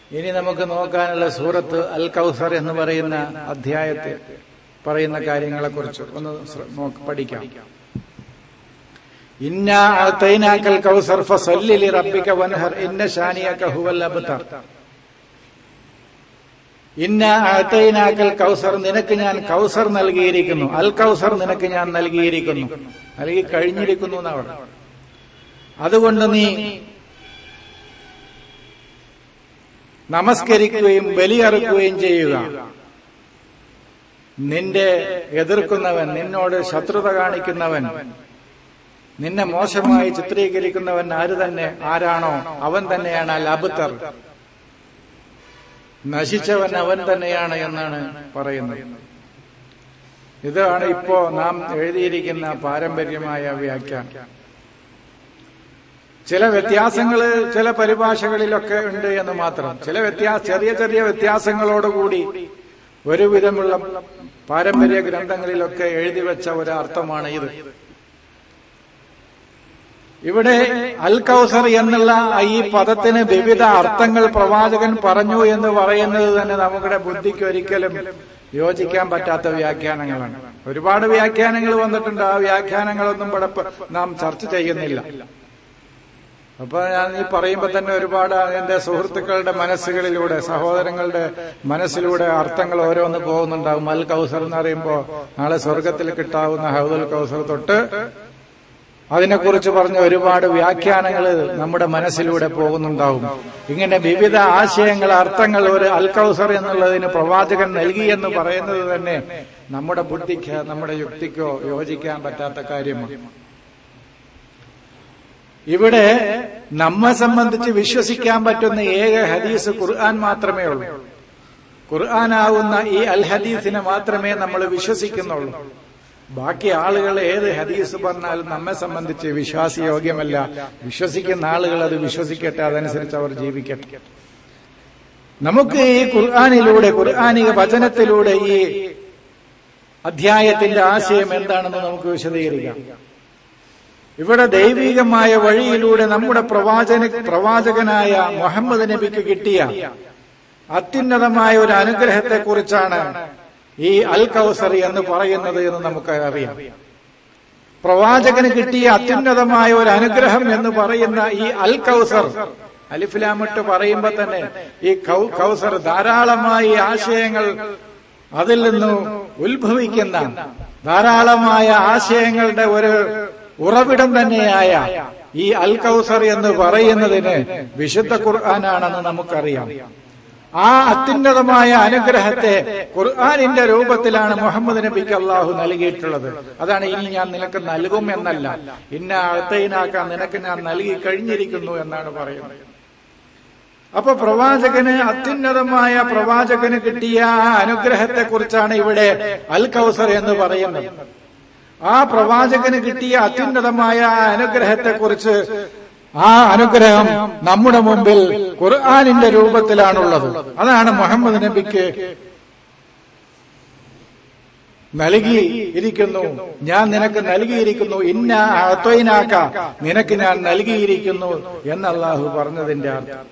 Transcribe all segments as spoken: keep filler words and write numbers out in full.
ഇനി നമുക്ക് നോക്കാനുള്ള സൂറത്ത് അൽ കൗസർ എന്ന് പറയുന്ന അധ്യായത്തിൽ പറയുന്ന കാര്യങ്ങളെക്കുറിച്ച് ഒന്ന് പഠിക്കാം. ഇന്നാ അഅ്തൈനാകൽ കൗസർ ഫസല്ലി ലിറബ്ബിക വൻഹർ ഇന്ന ശാനിയക ഹുവൽ അബ്തർ. ഇന്നാ അഅ്തൈനാകൽ കൗസർ, നിനക്ക് ഞാൻ കൗസർ നൽകിയിരിക്കുന്നു. അൽ കൗസർ നിനക്ക് ഞാൻ നൽകിയിരിക്കുന്നു, നൽകി കഴിഞ്ഞിരിക്കുന്നു എന്നവർ. അതുകൊണ്ട് നീ നമസ്കരിക്കുകയും ബലിയറുക്കുകയും ചെയ്യുക. നിന്റെ എതിർക്കുന്നവൻ, നിന്നോട് ശത്രുത കാണിക്കുന്നവൻ, നിന്നെ മോശമായി ചിത്രീകരിക്കുന്നവൻ ആര് തന്നെ ആരാണോ അവൻ തന്നെയാണ് അൽ അബ്തർ, നശിച്ചവൻ അവൻ തന്നെയാണ് എന്നാണ് പറയുന്നത്. ഇതാണ് ഇപ്പോ നാം എഴുതിയിരിക്കുന്ന പാരമ്പര്യമായ വ്യാഖ്യാനം. ചില വ്യത്യാസങ്ങള് ചില പരിഭാഷകളിലൊക്കെ ഉണ്ട് എന്ന് മാത്രം. ചില വ്യത്യാസ ചെറിയ ചെറിയ വ്യത്യാസങ്ങളോടുകൂടി ഒരുവിധമുള്ള പാരമ്പര്യ ഗ്രന്ഥങ്ങളിലൊക്കെ എഴുതി വെച്ച ഒരു അർത്ഥമാണ് ഇത്. ഇവിടെ അൽ കൗസർ എന്നുള്ള ഈ പദത്തിന് വിവിധ അർത്ഥങ്ങൾ പ്രവാചകൻ പറഞ്ഞു എന്ന് പറയുന്നത് തന്നെ നമ്മുടെ ബുദ്ധിക്ക് ഒരിക്കലും യോജിക്കാൻ പറ്റാത്ത വ്യാഖ്യാനങ്ങളാണ്. ഒരുപാട് വ്യാഖ്യാനങ്ങൾ വന്നിട്ടുണ്ട്. ആ വ്യാഖ്യാനങ്ങളൊന്നും ഇവിടെ നാം ചർച്ച ചെയ്യുന്നില്ല. അപ്പൊ ഞാൻ ഈ പറയുമ്പോ തന്നെ ഒരുപാട് എന്റെ സുഹൃത്തുക്കളുടെ മനസ്സുകളിലൂടെ, സഹോദരങ്ങളുടെ മനസ്സിലൂടെ അർത്ഥങ്ങൾ ഓരോന്ന് പോകുന്നുണ്ടാവും. അൽ കൗസർ എന്ന് പറയുമ്പോ നാളെ സ്വർഗത്തിൽ കിട്ടാവുന്ന ഹൗദുൽ കൗസർ തൊട്ട് അതിനെക്കുറിച്ച് പറഞ്ഞ ഒരുപാട് വ്യാഖ്യാനങ്ങൾ നമ്മുടെ മനസ്സിലൂടെ പോകുന്നുണ്ടാവും. ഇങ്ങനെ വിവിധ ആശയങ്ങൾ, അർത്ഥങ്ങൾ ഒരു അൽ കൗസർ എന്നുള്ളതിന് പ്രവാചകൻ നൽകി എന്ന് പറയുന്നത് തന്നെ നമ്മുടെ ബുദ്ധിക്ക്, നമ്മുടെ യുക്തിക്കോ യോജിക്കാൻ പറ്റാത്ത കാര്യമാണ്. ഇവിടെ നമ്മെ സംബന്ധിച്ച് വിശ്വസിക്കാൻ പറ്റുന്ന ഏക ഹദീസ് ഖുർആൻ മാത്രമേ ഉള്ളൂ. ഖുർആനാവുന്ന ഈ അൽ ഹദീസിനെ മാത്രമേ നമ്മൾ വിശ്വസിക്കുന്നുള്ളൂ. ബാക്കി ആളുകൾ ഏത് ഹദീസ് പറഞ്ഞാലും നമ്മെ സംബന്ധിച്ച് വിശ്വാസയോഗ്യമല്ല. വിശ്വസിക്കുന്ന ആളുകൾ അത് വിശ്വസിക്കട്ടെ, അതനുസരിച്ച് അവർ ജീവിക്കട്ടെ. നമുക്ക് ഈ ഖുർആനിലൂടെ, ഖുർആനിക വചനത്തിലൂടെ ഈ അധ്യായത്തിന്റെ ആശയം എന്താണെന്ന് നമുക്ക് വിശദീകരിക്കാം. ഇവിടെ ദൈവികമായ വഴിയിലൂടെ നമ്മുടെ പ്രവാചന പ്രവാചകനായ മുഹമ്മദ് നബിക്ക് കിട്ടിയ അത്യുന്നതമായ ഒരു അനുഗ്രഹത്തെക്കുറിച്ചാണ് ഈ അൽ കൗസർ എന്ന് പറയുന്നത് എന്ന് നമുക്ക് അറിയാം. പ്രവാചകന് കിട്ടിയ അത്യുന്നതമായ ഒരു അനുഗ്രഹം എന്ന് പറയുന്ന ഈ അൽ കൗസർ, അലിഫ്ലാമിട്ട് പറയുമ്പോ തന്നെ ഈ കൗസർ ധാരാളമായി ആശയങ്ങൾ അതിൽ നിന്ന് ഉത്ഭവിക്കുന്ന, ധാരാളമായ ആശയങ്ങളുടെ ഒരു ഉറവിടം തന്നെയായ ഈ അൽ കൗസർ എന്ന് പറയുന്നതിന് വിശുദ്ധ ഖുർആനാണെന്ന് നമുക്കറിയാം. ആ അത്യുന്നതമായ അനുഗ്രഹത്തെ ഖുർആനിന്റെ രൂപത്തിലാണ് മുഹമ്മദ് നബിക്ക് അള്ളാഹു നൽകിയിട്ടുള്ളത്. അതാണ് ഇനി ഞാൻ നിനക്ക് നൽകും എന്നല്ല, ഇന്ന അഅ്തൈനാക നിനക്ക് ഞാൻ നൽകി കഴിഞ്ഞിരിക്കുന്നു എന്നാണ് പറയുന്നത്. അപ്പൊ പ്രവാചകന്, അത്യുന്നതമായ പ്രവാചകന് കിട്ടിയ ആ അനുഗ്രഹത്തെക്കുറിച്ചാണ് ഇവിടെ അൽ കൗസർ എന്ന് പറയുന്നത്. ആ പ്രവാചകന് കിട്ടിയ അത്യുന്നതമായ അനുഗ്രഹത്തെക്കുറിച്ച്, ആ അനുഗ്രഹം നമ്മുടെ മുമ്പിൽ ഖുർആനിന്റെ രൂപത്തിലാണുള്ളത്. അതാണ് മുഹമ്മദ് നബിക്ക് നൽകിയിരിക്കുന്നു. ഞാൻ നിനക്ക് നൽകിയിരിക്കുന്നു, ഇന്ന അഅ്തൈനാക നിനക്ക് ഞാൻ നൽകിയിരിക്കുന്നു എന്ന് അല്ലാഹു പറഞ്ഞതിന്റെ അർത്ഥം.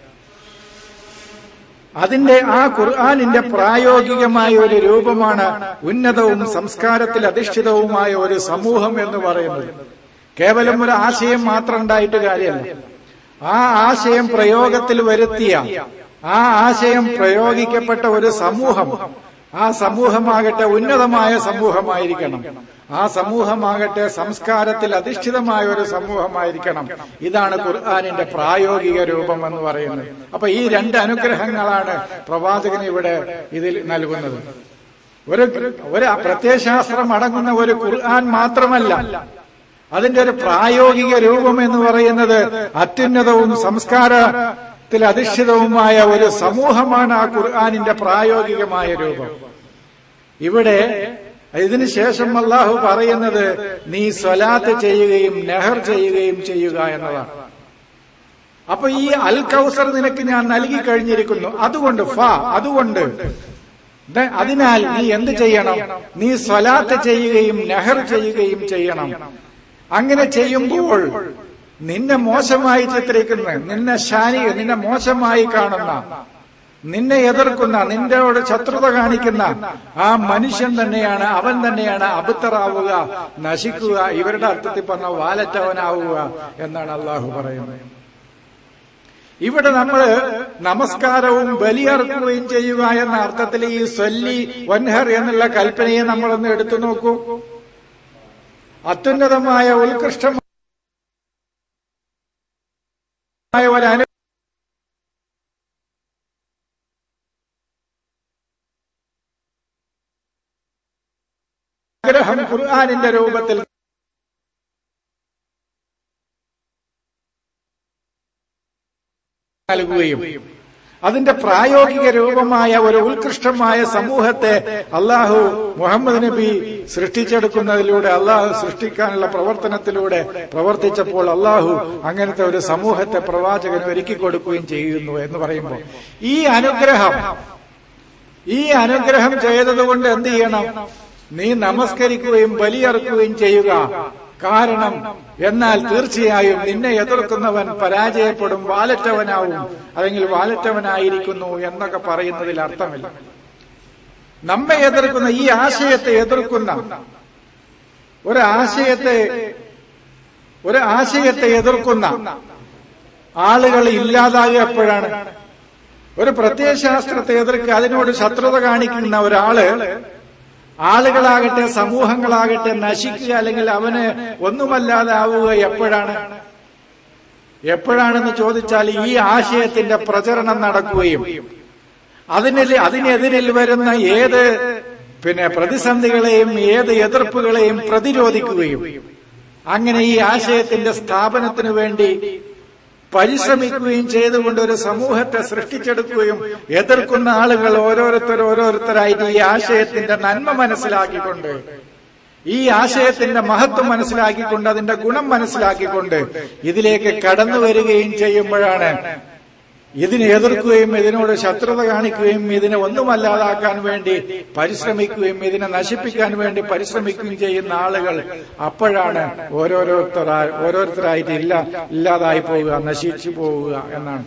അതിന്റെ ആ ഖുർആനിന്റെ പ്രായോഗികമായ ഒരു രൂപമാണ് ഉന്നതവും സംസ്കാരത്തിൽ അധിഷ്ഠിതവുമായ ഒരു സമൂഹം എന്ന് പറയുന്നത്. കേവലം ഒരു ആശയം മാത്രം ഉണ്ടായിട്ട് കാര്യമല്ല. ആ ആശയം പ്രയോഗത്തിൽ വരുത്തിയ, ആ ആശയം പ്രയോഗിക്കപ്പെട്ട ഒരു സമൂഹം, ആ സമൂഹമാകട്ടെ ഉന്നതമായ സമൂഹമായിരിക്കണം. ആ സമൂഹമാകട്ടെ സംസ്കാരത്തിൽ അധിഷ്ഠിതമായ ഒരു സമൂഹമായിരിക്കണം. ഇതാണ് ഖുർആനിന്റെ പ്രായോഗിക രൂപം എന്ന് പറയുന്നത്. അപ്പൊ ഈ രണ്ട് അനുഗ്രഹങ്ങളാണ് പ്രവാചകൻ ഇവിടെ ഇതിൽ നൽകുന്നത്. ഒരു ഒരു പ്രത്യയശാസ്ത്രം അടങ്ങുന്ന ഒരു ഖുർആൻ മാത്രമല്ല, അതിന്റെ ഒരു പ്രായോഗിക രൂപം എന്ന് പറയുന്നത് അത്യുന്നതവും സംസ്കാരത്തിൽ അധിഷ്ഠിതവുമായ ഒരു സമൂഹമാണ് ആ ഖുർആനിന്റെ പ്രായോഗികമായ രൂപം. ഇവിടെ ഇതിനുശേഷം അല്ലാഹു പറയുന്നത് നീ സ്വലാത്ത് ചെയ്യുകയും നെഹർ ചെയ്യുകയും ചെയ്യുക എന്നതാണ്. അപ്പൊ ഈ അൽ കൗസർ നിനക്ക് ഞാൻ നൽകി കഴിഞ്ഞിരിക്കുന്നു. അതുകൊണ്ട് ഫ അതുകൊണ്ട് അതിനാൽ നീ എന്ത് ചെയ്യണം? നീ സ്വലാത്ത് ചെയ്യുകയും നെഹർ ചെയ്യുകയും ചെയ്യണം. അങ്ങനെ ചെയ്യുമ്പോൾ നിന്നെ മോശമായി ചിത്രിക്കുന്ന, നിന്നെ ഷാനി നിന്നെ മോശമായി കാണുന്ന, നിന്നെ എതിർക്കുന്ന, നിന്റെയോട് ശത്രുത കാണിക്കുന്ന ആ മനുഷ്യൻ തന്നെയാണ്, അവൻ തന്നെയാണ് അബുത്തറാവുക, നശിക്കുക, ഇവരുടെ അർത്ഥത്തിൽ പറഞ്ഞ വാലറ്റവനാവുക എന്നാണ് അള്ളാഹു പറയുന്നത്. ഇവിടെ നമ്മള് നമസ്കാരവും ബലിയർക്കുകയും ചെയ്യുക എന്ന അർത്ഥത്തിൽ ഈ സല്ലി വൻഹർ എന്നുള്ള കൽപ്പനയെ നമ്മളൊന്ന് എടുത്തു നോക്കൂ. അത്യുന്നതമായ ഉത്കൃഷ്ടമായ ഒരു അനു ആഗ്രഹം ഖുർആനിന്റെ രൂപത്തിൽ നൽകുകയും അതിന്റെ പ്രായോഗിക രൂപമായ ഒരു ഉത്കൃഷ്ടമായ സമൂഹത്തെ അള്ളാഹു മുഹമ്മദ് നബി സൃഷ്ടിച്ചെടുക്കുന്നതിലൂടെ, അള്ളാഹു സൃഷ്ടിക്കാനുള്ള പ്രവർത്തനത്തിലൂടെ പ്രവർത്തിച്ചപ്പോൾ അള്ളാഹു അങ്ങനത്തെ ഒരു സമൂഹത്തെ പ്രവാചകന് ഒരുക്കി കൊടുക്കുകയും ചെയ്യുന്നു എന്ന് പറയുമ്പോൾ ഈ അനുഗ്രഹം ഈ അനുഗ്രഹം ചെയ്തതുകൊണ്ട് എന്ത് ചെയ്യണം? നീ നമസ്കരിക്കുകയും ബലിയറുക്കുകയും ചെയ്യുക. കാരണം എന്നാൽ തീർച്ചയായും നിന്നെ എതിർക്കുന്നവൻ പരാജയപ്പെടും, വാലറ്റവനാവും, അല്ലെങ്കിൽ വാലറ്റവനായിരിക്കുന്നു എന്നൊക്കെ പറയുന്നതിൽ അർത്ഥമില്ല. നമ്മെ എതിർക്കുന്ന, ഈ ആശയത്തെ എതിർക്കുന്ന ഒരാശയത്തെ ഒരു ആശയത്തെ എതിർക്കുന്ന ആളുകൾ ഇല്ലാതാകുക എപ്പോഴാണ്? ഒരു പ്രത്യയശാസ്ത്രത്തെ എതിർക്കുക, അതിനോട് ശത്രുത കാണിക്കുന്ന ഒരാള്, ആളുകളാകട്ടെ സമൂഹങ്ങളാകട്ടെ നശിക്കുക അല്ലെങ്കിൽ അവന് ഒന്നുമല്ലാതാവുക എപ്പോഴാണ്? എപ്പോഴാണെന്ന് ചോദിച്ചാൽ ഈ ആശയത്തിന്റെ പ്രചരണം നടക്കുകയും അതിന് അതിനെതിരിൽ വരുന്ന ഏത് പിന്നെ പ്രതിസന്ധികളെയും ഏത് എതിർപ്പുകളെയും പ്രതിരോധിക്കുകയും അങ്ങനെ ഈ ആശയത്തിന്റെ സ്ഥാപനത്തിനു വേണ്ടി പരിശ്രമിക്കുകയും ചെയ്തുകൊണ്ട് ഒരു സമൂഹത്തെ സൃഷ്ടിച്ചെടുക്കുകയും എതിർക്കുന്ന ആളുകൾ ഓരോരുത്തർ ഓരോരുത്തരായിട്ട് ഈ ആശയത്തിന്റെ നന്മ മനസ്സിലാക്കിക്കൊണ്ട്, ഈ ആശയത്തിന്റെ മഹത്വം മനസ്സിലാക്കിക്കൊണ്ട്, അതിന്റെ ഗുണം മനസ്സിലാക്കിക്കൊണ്ട് ഇതിലേക്ക് കടന്നു വരികയും ചെയ്യുമ്പോഴാണ് ഇതിനെ എതിർക്കുകയും ഇതിനോട് ശത്രുത കാണിക്കുകയും ഇതിനെ ഒന്നുമല്ലാതാക്കാൻ വേണ്ടി പരിശ്രമിക്കുകയും ഇതിനെ നശിപ്പിക്കാൻ വേണ്ടി പരിശ്രമിക്കുകയും ചെയ്യുന്ന ആളുകൾ അപ്പോഴാണ് ഓരോരുത്തരായി ഓരോരുത്തരായിട്ട് ഇല്ല ഇല്ലാതായി പോവുക, നശിച്ചു പോവുക എന്നാണ്.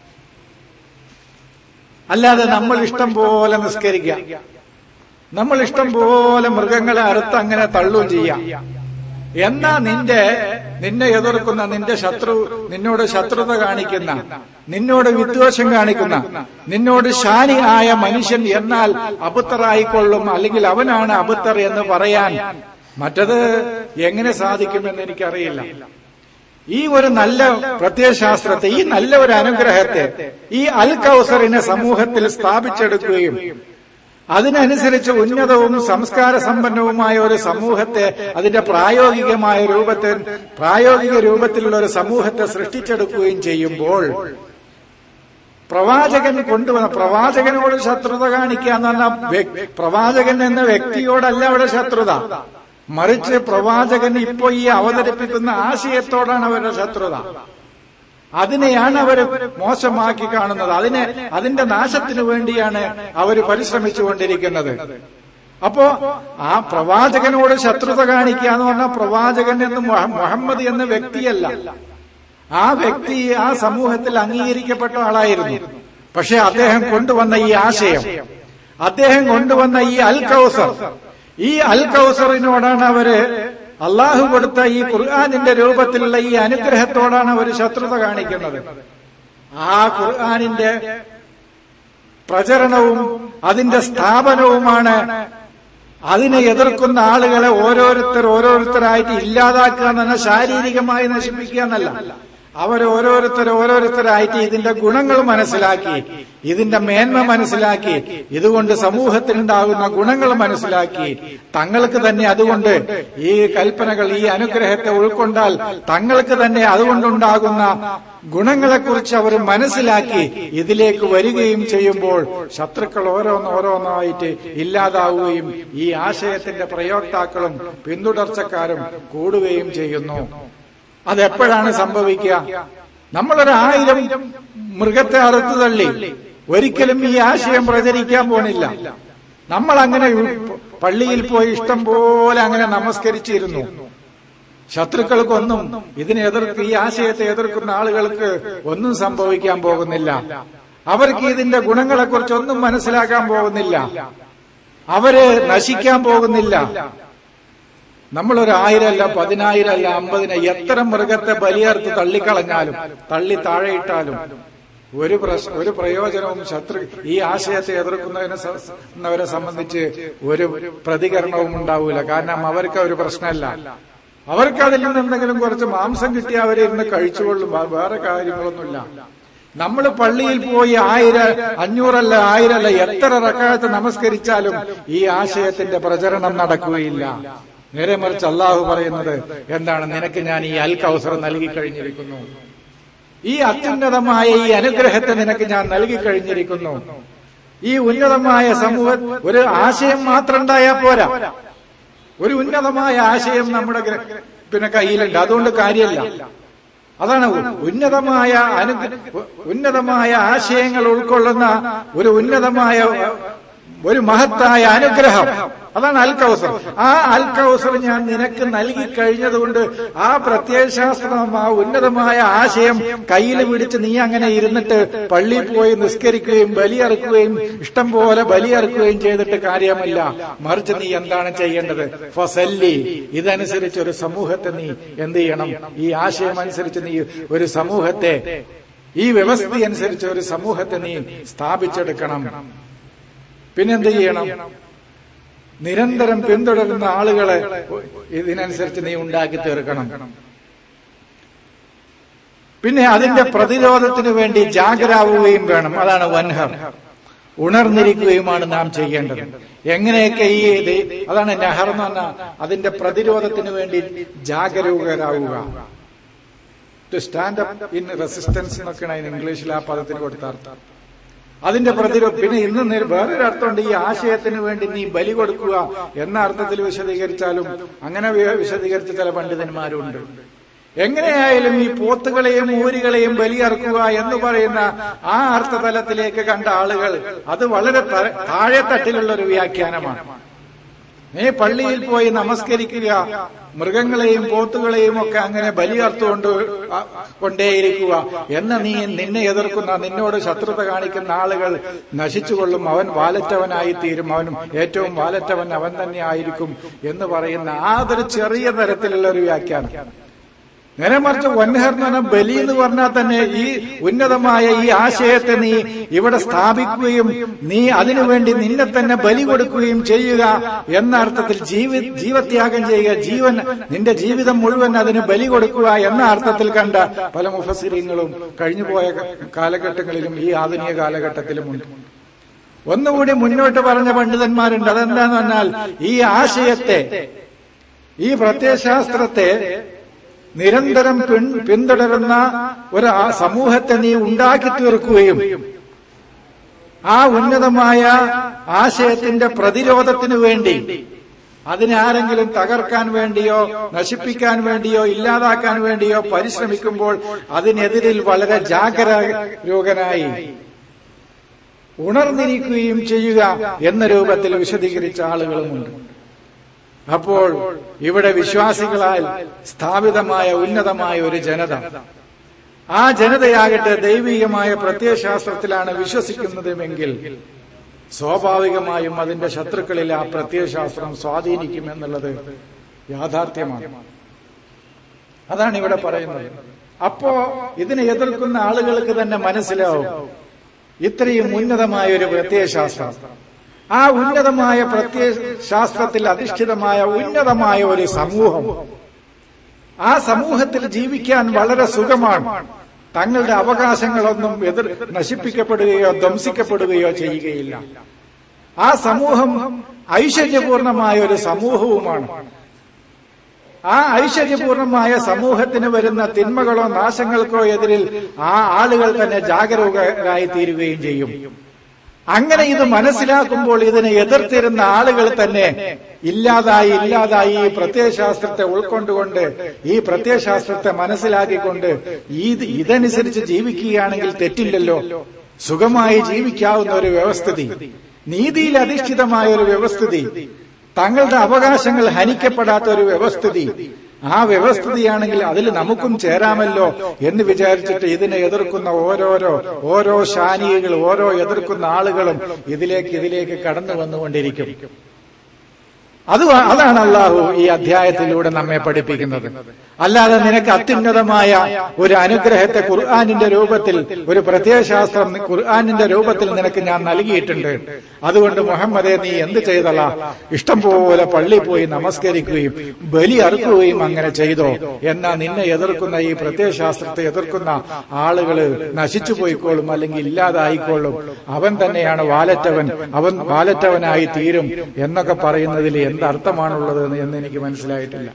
അല്ലാതെ നമ്മൾ ഇഷ്ടം പോലെ നിസ്കരിക്കുക, നമ്മൾ ഇഷ്ടം പോലെ മൃഗങ്ങളെ അറുത്ത് അങ്ങനെ തള്ളുകയും ചെയ്യാം. എന്നാ നിന്റെ നിന്നെ എതിർക്കുന്ന, നിന്റെ ശത്രു, നിന്നോട് ശത്രുത കാണിക്കുന്ന, നിന്നോട് വിദ്വേഷം കാണിക്കുന്ന, നിന്നോട് ശാനി ആയ മനുഷ്യൻ എന്നാൽ അബുത്തറായിക്കൊള്ളും, അല്ലെങ്കിൽ അവനാണ് അബുത്തർ എന്ന് പറയാൻ മറ്റത് എങ്ങനെ സാധിക്കുമെന്ന് എനിക്കറിയില്ല. ഈ ഒരു നല്ല പ്രത്യയശാസ്ത്രത്തെ, ഈ നല്ല ഒരു അനുഗ്രഹത്തെ, ഈ അൽ കൗസറിനെ സമൂഹത്തിൽ സ്ഥാപിച്ചെടുക്കുകയും അതിനനുസരിച്ച് ഉന്നതവും സംസ്കാര സമ്പന്നവുമായ ഒരു സമൂഹത്തെ, അതിന്റെ പ്രായോഗികമായ രൂപത്തിൽ പ്രായോഗിക രൂപത്തിലുള്ള ഒരു സമൂഹത്തെ സൃഷ്ടിച്ചെടുക്കുകയും ചെയ്യുമ്പോൾ പ്രവാചകൻ കൊണ്ടുവന്ന, പ്രവാചകനോട് ശത്രുത കാണിക്കുക എന്ന് പറഞ്ഞാൽ പ്രവാചകൻ എന്ന വ്യക്തിയോടല്ല അവിടെ ശത്രുത, മറിച്ച് പ്രവാചകൻ ഇപ്പോ ഈ അവതരിപ്പിക്കുന്ന ആശയത്തോടാണ് അവരുടെ ശത്രുത. അതിനെയാണ് അവർ മോശമാക്കി കാണുന്നത്, അതിനെ അതിന്റെ നാശത്തിനു വേണ്ടിയാണ് അവർ പരിശ്രമിച്ചുകൊണ്ടിരിക്കുന്നത്. അപ്പോ ആ പ്രവാചകനോട് ശത്രുത കാണിക്കുക എന്ന് പറഞ്ഞാൽ പ്രവാചകൻ എന്ന് മുഹമ്മദ് എന്ന വ്യക്തിയല്ല, ആ വ്യക്തി ആ സമൂഹത്തിൽ അംഗീകരിക്കപ്പെട്ട ആളായിരുന്നു. പക്ഷെ അദ്ദേഹം കൊണ്ടുവന്ന ഈ ആശയം, അദ്ദേഹം കൊണ്ടുവന്ന ഈ അൽ കൗസർ, ഈ അൽ കൗസറിനോടാണ് അവര്, അള്ളാഹു കൊടുത്ത ഈ ഖുർആനിന്റെ രൂപത്തിലുള്ള ഈ അനുഗ്രഹത്തോടാണ് അവർ ശത്രുത കാണിക്കുന്നത്. ആ ഖുർആനിന്റെ പ്രചരണവും അതിന്റെ സ്ഥാപനവുമാണ് അതിനെ എതിർക്കുന്ന ആളുകളെ ഓരോരുത്തർ ഓരോരുത്തരായിട്ട് ഇല്ലാതാക്കുക എന്നല്ല, ശാരീരികമായി നശിപ്പിക്കുക എന്നല്ല, അവർ ഓരോരുത്തർ ഓരോരുത്തരായിട്ട് ഇതിന്റെ ഗുണങ്ങൾ മനസ്സിലാക്കി, ഇതിന്റെ മേന്മ മനസ്സിലാക്കി, ഇതുകൊണ്ട് സമൂഹത്തിനുണ്ടാകുന്ന ഗുണങ്ങൾ മനസ്സിലാക്കി, തങ്ങൾക്ക് തന്നെ അതുകൊണ്ട് ഈ കൽപ്പനകൾ, ഈ അനുഗ്രഹത്തെ ഉൾക്കൊണ്ടാൽ തങ്ങൾക്ക് തന്നെ അതുകൊണ്ടുണ്ടാകുന്ന ഗുണങ്ങളെക്കുറിച്ച് അവർ മനസ്സിലാക്കി ഇതിലേക്ക് വരികയും ചെയ്യുമ്പോൾ ശത്രുക്കൾ ഓരോന്നോരോന്നായിട്ട് ഇല്ലാതാവുകയും ഈ ആശയത്തിന്റെ പ്രയോക്താക്കളും പിന്തുടർച്ചക്കാരും കൂടുകയും ചെയ്യുന്നു. അതെപ്പോഴാണ് സംഭവിക്കുക? നമ്മളൊരു ആയിരം മൃഗത്തെ അറുത്തു തള്ളി ഒരിക്കലും ഈ ആശയം പ്രചരിക്കാൻ പോണില്ല. നമ്മൾ അങ്ങനെ പള്ളിയിൽ പോയി ഇഷ്ടം പോലെ അങ്ങനെ നമസ്കരിച്ചിരുന്നു. ശത്രുക്കൾക്കൊന്നും, ഇതിനെ എതിർക്ക്, ഈ ആശയത്തെ എതിർക്കുന്ന ആളുകൾക്ക് ഒന്നും സംഭവിക്കാൻ പോകുന്നില്ല. അവർക്ക് ഇതിന്റെ ഗുണങ്ങളെക്കുറിച്ചൊന്നും മനസ്സിലാക്കാൻ പോകുന്നില്ല. അവര് നശിക്കാൻ പോകുന്നില്ല. നമ്മളൊരു ആയിരമല്ല, പതിനായിരമല്ല, അമ്പതിനെ എത്ര മൃഗത്തെ ബലിയർത്ത് തള്ളിക്കളഞ്ഞാലും തള്ളി താഴെയിട്ടാലും ഒരു പ്രശ്ന ഒരു പ്രയോജനവും ശത്രു ഈ ആശയത്തെ എതിർക്കുന്നവരെ സംബന്ധിച്ച് ഒരു പ്രതികരണവും ഉണ്ടാവൂല. കാരണം അവർക്ക് ഒരു പ്രശ്നമല്ല. അവർക്ക് അതിൽ നിന്ന് എന്തെങ്കിലും കുറച്ച് മാംസം കിട്ടിയാൽ അവരിരുന്ന് കഴിച്ചുകൊള്ളും. വേറെ കാര്യങ്ങളൊന്നുമില്ല. നമ്മൾ പള്ളിയിൽ പോയി ആയിരം അഞ്ഞൂറല്ല ആയിരമല്ല എത്ര റക്അത്ത് നമസ്കരിച്ചാലും ഈ ആശയത്തിന്റെ പ്രചരണം നടക്കുകയില്ല. നേരെ മറിച്ച് അള്ളാഹു പറയുന്നത് എന്താണ്? നിനക്ക് ഞാൻ ഈ അൽ കൗസർ നൽകി കഴിഞ്ഞിരിക്കുന്നു. ഈ അത്യുന്നതമായ ഈ അനുഗ്രഹത്തെ നിനക്ക് ഞാൻ നൽകി കഴിഞ്ഞിരിക്കുന്നു. ഈ ഉന്നതമായ സമൂഹം ഒരു ആശയം മാത്രം ഉണ്ടായാൽ പോരാ. ഒരു ഉന്നതമായ ആശയം നമ്മുടെ പിന്നെ കയ്യിലുണ്ട്, അതുകൊണ്ട് കാര്യമല്ല. അതാണ് ഉന്നതമായ അനു ഉന്നതമായ ആശയങ്ങൾ ഉൾക്കൊള്ളുന്ന ഒരു ഉന്നതമായ ഒരു മഹത്തായ അനുഗ്രഹം. അതാണ് അൽ കൗസർ. ആ അൽ കൗസർ ഞാൻ നിനക്ക് നൽകി കഴിഞ്ഞതുകൊണ്ട് ആ പ്രത്യയശാസ്ത്രം, ആ ഉന്നതമായ ആശയം കയ്യിൽ പിടിച്ച് നീ അങ്ങനെ ഇരുന്നിട്ട് പള്ളിയിൽ പോയി നിസ്കരിക്കുകയും ബലിയറുക്കുകയും ഇഷ്ടം പോലെ ബലിയറുക്കുകയും ചെയ്തിട്ട് കാര്യമില്ല. മറിച്ച് നീ എന്താണ് ചെയ്യേണ്ടത്? ഫസല്ലി, ഇതനുസരിച്ച് ഒരു സമൂഹത്തെ നീ എന്ത് ചെയ്യണം? ഈ ആശയം അനുസരിച്ച് നീ ഒരു സമൂഹത്തെ, ഈ വ്യവസ്ഥ അനുസരിച്ച് ഒരു സമൂഹത്തെ നീ സ്ഥാപിച്ചെടുക്കണം. പിന്നെന്ത് ചെയ്യണം? നിരന്തരം പിന്തുടരുന്ന ആളുകളെ ഇതിനനുസരിച്ച് നീ ഉണ്ടാക്കി തീർക്കണം. പിന്നെ അതിന്റെ പ്രതിരോധത്തിന് വേണ്ടി ജാഗരാവുകയും വേണം. അതാണ് വൻഹർ, ഉണർന്നിരിക്കുകയുമാണ് നാം ചെയ്യേണ്ടത്. എങ്ങനെയൊക്കെ ഈ അതാണ് നഹർ എന്ന് പറഞ്ഞാൽ അതിന്റെ പ്രതിരോധത്തിന് വേണ്ടി ജാഗരൂകരാവുക. To stand up in resistance എന്നൊക്കെയാണ് അതിന് ഇംഗ്ലീഷിൽ ആ പദത്തിന് കൊടുത്ത അർത്ഥം. അതിന്റെ പ്രതിരോധം. പിന്നെ ഇന്ന് വേറൊരു അർത്ഥമുണ്ട്, ഈ ആശയത്തിന് വേണ്ടി നീ ബലി കൊടുക്കുക എന്ന അർത്ഥത്തിൽ വിശദീകരിച്ചാലും അങ്ങനെ വിശദീകരിച്ച ചില പണ്ഡിതന്മാരുണ്ട്. എങ്ങനെയായാലും ഈ പോത്തുകളെയും ഊരുകളെയും ബലിയർക്കുക എന്ന് പറയുന്ന ആ അർത്ഥതലത്തിലേക്ക് കണ്ട ആളുകൾ അത് വളരെ താഴെത്തട്ടിലുള്ള ഒരു വ്യാഖ്യാനമാണ്. നീ പള്ളിയിൽ പോയി നമസ്കരിക്കുക, മൃഗങ്ങളെയും പോത്തുകളെയും ഒക്കെ അങ്ങനെ ബലിയർത്തുകൊണ്ട് കൊണ്ടേയിരിക്കുക എന്ന നീ നിന്നെ എതിർക്കുന്ന, നിന്നോട് ശത്രുത കാണിക്കുന്ന ആളുകൾ നശിച്ചുകൊള്ളും, അവൻ വാലറ്റവനായി തീരും, അവനും ഏറ്റവും വാലറ്റവൻ അവൻ തന്നെ ആയിരിക്കും എന്ന് പറയുന്ന ആ അതൊരു ചെറിയ തരത്തിലുള്ള ഒരു വ്യാഖ്യാനം. നേരെ മറിച്ച് വൻഹർ എന്ന് പറഞ്ഞാൽ ബലി എന്ന് പറഞ്ഞാൽ തന്നെ ഈ ഉന്നതമായ ഈ ആശയത്തെ നീ ഇവിടെ സ്ഥാപിക്കുകയും നീ അതിനുവേണ്ടി നിന്നെ തന്നെ ബലി കൊടുക്കുകയും ചെയ്യുക എന്ന അർത്ഥത്തിൽ ജീവി ജീവത്യാഗം ചെയ്യുക, ജീവൻ നിന്റെ ജീവിതം മുഴുവൻ അതിന് ബലി കൊടുക്കുക എന്ന അർത്ഥത്തിൽ കണ്ട പല മുഫസ്സിരീങ്ങളും കഴിഞ്ഞുപോയ കാലഘട്ടങ്ങളിലും ഈ ആധുനിക കാലഘട്ടത്തിലുമുണ്ട്. ഒന്നുകൂടി മുന്നോട്ട് പറഞ്ഞ പണ്ഡിതന്മാരുണ്ട്. അതെന്താന്ന് പറഞ്ഞാൽ ഈ ആശയത്തെ, ഈ പ്രത്യയശാസ്ത്രത്തെ നിരന്തരം പിന്തുടരുന്ന ഒരു സമൂഹത്തെ നീ ഉണ്ടാക്കി തീർക്കുകയും ആ ഉന്നതമായ ആശയത്തിന്റെ പ്രതിരോധത്തിനു വേണ്ടി അതിനെ ആരെങ്കിലും തകർക്കാൻ വേണ്ടിയോ നശിപ്പിക്കാൻ വേണ്ടിയോ ഇല്ലാതാക്കാൻ വേണ്ടിയോ പരിശ്രമിക്കുമ്പോൾ അതിനെതിരിൽ വളരെ ജാഗരൂകനായി ഉണർന്നിരിക്കുകയും ചെയ്യുക എന്ന രൂപത്തിൽ വിശദീകരിച്ച ആളുകളുമുണ്ട്. അപ്പോൾ ഇവിടെ വിശ്വാസികളാൽ സ്ഥാപിതമായ ഉന്നതമായ ഒരു ജനത, ആ ജനതയാകട്ടെ ദൈവികമായ പ്രത്യയശാസ്ത്രത്തിലാണ് വിശ്വസിക്കുന്നതുമെങ്കിൽ സ്വാഭാവികമായും അതിന്റെ ശത്രുക്കളിൽ ആ പ്രത്യയശാസ്ത്രം സ്വാധീനിക്കുമെന്നുള്ളത് യാഥാർത്ഥ്യമാണ്. അതാണ് ഇവിടെ പറയുന്നത്. അപ്പോ ഇതിനെ എതിർക്കുന്ന ആളുകൾക്ക് തന്നെ മനസ്സിലാവും ഇത്രയും ഉന്നതമായ ഒരു പ്രത്യയശാസ്ത്രം, ആ ഉന്നതമായ പ്രത്യയശാസ്ത്രത്തിൽ അധിഷ്ഠിതമായ ഉന്നതമായ ഒരു സമൂഹം, ആ സമൂഹത്തിൽ ജീവിക്കാൻ വളരെ സുഖമാണ്. തങ്ങളുടെ അവകാശങ്ങളൊന്നും എതിർ നശിപ്പിക്കപ്പെടുകയോ ധ്വംസിക്കപ്പെടുകയോ ചെയ്യുകയില്ല. ആ സമൂഹം ഐശ്വര്യപൂർണമായ ഒരു സമൂഹവുമാണ്. ആ ഐശ്വര്യപൂർണമായ സമൂഹത്തിന് വരുന്ന തിന്മകളോ നാശങ്ങൾക്കോ എതിരിൽ ആ ആളുകൾ തന്നെ ജാഗരൂകരായി തീരുകയും ചെയ്യും. അങ്ങനെ ഇത് മനസ്സിലാക്കുമ്പോൾ ഇതിനെ എതിർത്തിരുന്ന ആളുകൾ തന്നെ ഇല്ലാതായി ഇല്ലാതായി ഈ പ്രത്യയശാസ്ത്രത്തെ ഉൾക്കൊണ്ടുകൊണ്ട് ഈ പ്രത്യയശാസ്ത്രത്തെ മനസ്സിലാക്കിക്കൊണ്ട് ഇത് ഇതനുസരിച്ച് ജീവിക്കുകയാണെങ്കിൽ തെറ്റില്ലല്ലോ, സുഖമായി ജീവിക്കാവുന്ന ഒരു വ്യവസ്ഥിതി, നീതിയിൽ അധിഷ്ഠിതമായ ഒരു വ്യവസ്ഥിതി, തങ്ങളുടെ അവകാശങ്ങൾ ഹനിക്കപ്പെടാത്ത ഒരു വ്യവസ്ഥിതി, ആ വ്യവസ്ഥിതിയാണെങ്കിൽ അതിൽ നമുക്കും ചേരാമല്ലോ എന്ന് വിചാരിച്ചിട്ട് ഇതിനെ എതിർക്കുന്ന ഓരോരോ ഓരോ ശാനികൾ, ഓരോ എതിർക്കുന്ന ആളുകളും ഇതിലേക്ക് ഇതിലേക്ക് കടന്നു വന്നുകൊണ്ടിരിക്കും. അത് അതാണ് അള്ളാഹു ഈ അധ്യായത്തിലൂടെ നമ്മെ പഠിപ്പിക്കുന്നത്. അല്ലാതെ നിനക്ക് അത്യുന്നതമായ ഒരു അനുഗ്രഹത്തെ ഖുർആനിന്റെ രൂപത്തിൽ, ഒരു പ്രത്യയശാസ്ത്രം ഖുർആനിന്റെ രൂപത്തിൽ നിനക്ക് ഞാൻ നൽകിയിട്ടുണ്ട്. അതുകൊണ്ട് മുഹമ്മദേ നീ എന്ത് ചെയ്തളാ, ഇഷ്ടം പോലെ പള്ളി പോയി നമസ്കരിക്കുകയും ബലി അറുക്കുകയും അങ്ങനെ ചെയ്തോ. എന്നാ നിന്നെ എതിർക്കുന്ന ഈ പ്രത്യയശാസ്ത്രത്തെ എതിർക്കുന്ന ആളുകള് നശിച്ചു പോയിക്കോളും, അല്ലെങ്കിൽ ഇല്ലാതായിക്കോളും. അവൻ തന്നെയാണ് വാലറ്റവൻ, അവൻ വാലറ്റവനായി തീരും എന്നൊക്കെ പറയുന്നതിൽ എന്തർത്ഥമാണുള്ളത് എന്ന് എനിക്ക് മനസ്സിലായിട്ടില്ല.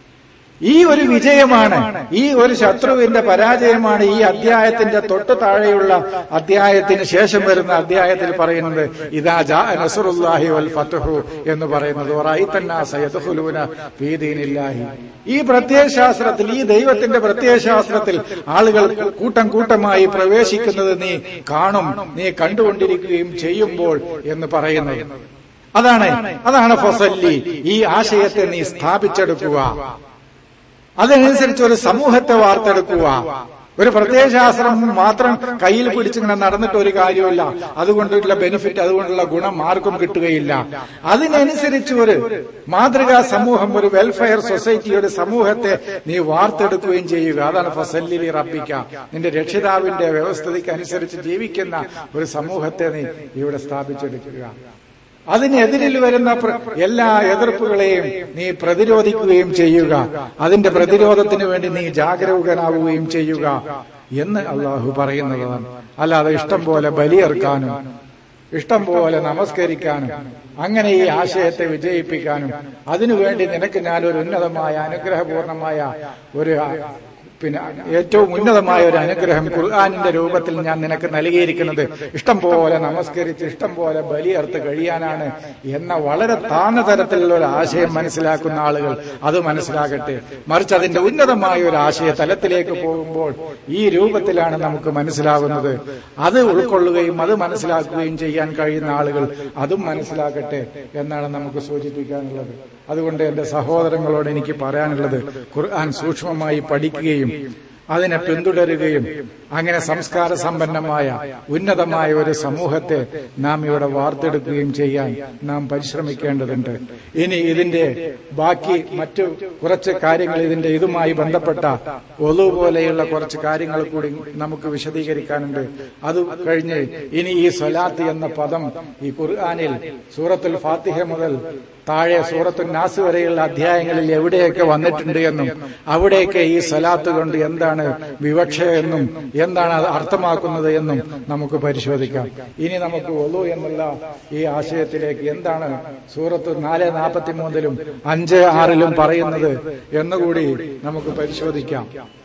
ഈ ഒരു വിജയമാണ്, ഈ ഒരു ശത്രുവിന്റെ പരാജയമാണ് ഈ അധ്യായത്തിന്റെ തൊട്ട് താഴെയുള്ള അധ്യായത്തിന് ശേഷം വരുന്ന അധ്യായത്തിൽ പറയുന്നത്. ഇദാ ജാഅ നസ്റുല്ലാഹി വൽ ഫത്ഹു എന്ന് പറയുന്നത് വറഅയ്തന്നാസ യദ്ഖുലൂന ഫീ ദീനില്ലാഹി. ഈ പ്രത്യയശാസ്ത്രത്തിൽ, ഈ ദൈവത്തിന്റെ പ്രത്യയശാസ്ത്രത്തിൽ ആളുകൾ കൂട്ടം കൂട്ടമായി പ്രവേശിക്കുന്നത് നീ കാണും, നീ കണ്ടുകൊണ്ടിരിക്കുകയും ചെയ്യുമ്പോൾ എന്ന് പറയുന്നത്. അതാണ് അതാണ് ഫസല്ലി. ഈ ആശയത്തെ നീ സ്ഥാപിച്ചെടുക്കുക, അതനുസരിച്ച് ഒരു സമൂഹത്തെ വാർത്തെടുക്കുക. ഒരു പ്രത്യയശാസ്ത്രം മാത്രം കയ്യിൽ പിടിച്ചിങ്ങനെ നടന്നിട്ട് ഒരു കാര്യമില്ല. അതുകൊണ്ടുള്ള ബെനിഫിറ്റ്, അതുകൊണ്ടുള്ള ഗുണം ആർക്കും കിട്ടുകയില്ല. അതിനനുസരിച്ച് ഒരു മാതൃകാ സമൂഹം, ഒരു വെൽഫെയർ സൊസൈറ്റി, ഒരു സമൂഹത്തെ നീ വാർത്തെടുക്കുകയും ചെയ്യുക. അതാണ് ഫസല്ലി റബ്ബിക. നിന്റെ രക്ഷിതാവിന്റെ വ്യവസ്ഥിതിക്ക് അനുസരിച്ച് ജീവിക്കുന്ന ഒരു സമൂഹത്തെ നീ ഇവിടെ സ്ഥാപിച്ചെടുക്കുക. അതിനെതിരിൽ വരുന്ന എല്ലാ എതിർപ്പുകളെയും നീ പ്രതിരോധിക്കുകയും ചെയ്യുക. അതിന്റെ പ്രതിരോധത്തിന് വേണ്ടി നീ ജാഗരൂകനാവുകയും ചെയ്യുക എന്ന് അള്ളാഹു പറയുന്നതാണ്. അല്ലാതെ ഇഷ്ടം പോലെ ബലിയർക്കാനും ഇഷ്ടം പോലെ നമസ്കരിക്കാനും അങ്ങനെ ഈ ആശയത്തെ വിജയിപ്പിക്കാനും അതിനുവേണ്ടി നിനക്ക് ഞാനൊരു ഉന്നതമായ അനുഗ്രഹപൂർണമായ ഒരു പിന്നെ ഏറ്റവും ഉന്നതമായ ഒരു അനുഗ്രഹം ഖുർആനിന്റെ രൂപത്തിൽ ഞാൻ നിനക്ക് നൽകിയിരിക്കുന്നത് ഇഷ്ടം പോലെ നമസ്കരിച്ച് ഇഷ്ടം പോലെ ബലിയർത്ത് കഴിയാനാണ് എന്ന വളരെ താഴ്ന്ന തരത്തിലുള്ള ഒരു ആശയം മനസ്സിലാക്കുന്ന ആളുകൾ അത് മനസ്സിലാകട്ടെ. മറിച്ച് അതിന്റെ ഉന്നതമായ ഒരു ആശയ തലത്തിലേക്ക് പോകുമ്പോൾ ഈ രൂപത്തിലാണ് നമുക്ക് മനസ്സിലാകുന്നത്. അത് ഉൾക്കൊള്ളുകയും അത് മനസ്സിലാക്കുകയും ചെയ്യാൻ കഴിയുന്ന ആളുകൾ അതും മനസ്സിലാക്കട്ടെ എന്നാണ് നമുക്ക് സൂചിപ്പിക്കാനുള്ളത്. അതുകൊണ്ട് എന്റെ സഹോദരങ്ങളോട് എനിക്ക് പറയാനുള്ളത്, ഖുർആൻ സൂക്ഷ്മമായി പഠിക്കുകയും അതിനെ പിന്തുടരുകയും അങ്ങനെ സംസ്കാര സമ്പന്നമായ ഉന്നതമായ ഒരു സമൂഹത്തെ നാം ഇവിടെ വാർത്തെടുക്കുകയും ചെയ്യാൻ നാം പരിശ്രമിക്കേണ്ടതുണ്ട്. ഇനി ഇതിന്റെ ബാക്കി മറ്റു കുറച്ച് കാര്യങ്ങൾ, ഇതിന്റെ ഇതുമായി ബന്ധപ്പെട്ട ഒളു പോലെയുള്ള കുറച്ച് കാര്യങ്ങൾ കൂടി നമുക്ക് വിശദീകരിക്കാനുണ്ട്. അത് കഴിഞ്ഞ് ഇനി ഈ സ്വലാത്ത് എന്ന പദം ഈ ഖുർആനിൽ സൂറത്തുൽ ഫാത്തിഹ മുതൽ താഴെ സൂറത്തുൽ നാസ് വരെയുള്ള അധ്യായങ്ങളിൽ എവിടെയൊക്കെ വന്നിട്ടുണ്ട് എന്നും അവിടെയൊക്കെ ഈ സ്വലാത്ത് കൊണ്ട് എന്താണ് വിവക്ഷ എന്നും എന്താണ് അത് അർത്ഥമാക്കുന്നത് എന്നും നമുക്ക് പരിശോധിക്കാം. ഇനി നമുക്ക് ഒളു എന്നുള്ള ഈ ആശയത്തിലേക്ക് എന്താണ് സൂറത്ത് നാല് നാൽപ്പത്തി മൂന്നിലും അഞ്ച് ആറിലും പറയുന്നത് എന്നുകൂടി നമുക്ക് പരിശോധിക്കാം.